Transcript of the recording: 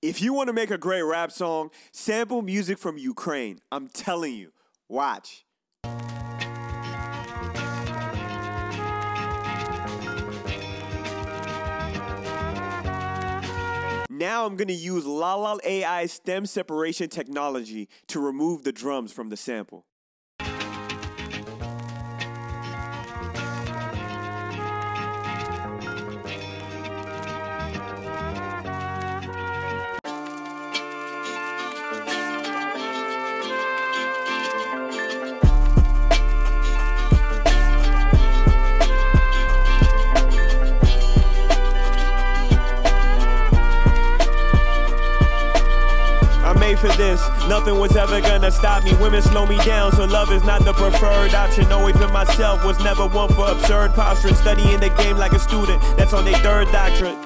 If you want to make a great rap song, sample music from Ukraine. I'm telling you. Watch. Now I'm going to use Lala AI stem separation technology to remove the drums from the sample. For this, nothing was ever gonna stop me. Women slow me down, so love is not the preferred option. Always been myself, was never one for absurd posturing. Studying the game like a student that's on their third doctorate.